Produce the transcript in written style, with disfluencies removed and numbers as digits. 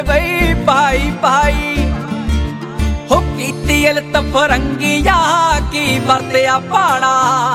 ਬਈ ਭਾਈ ਭਾਈ ਹੋ ਕੀਤੀ ਇਲਤ ਫਰੰਗੀਆ ਕੀ ਵਰਤਿਆ ਪਾੜਾ।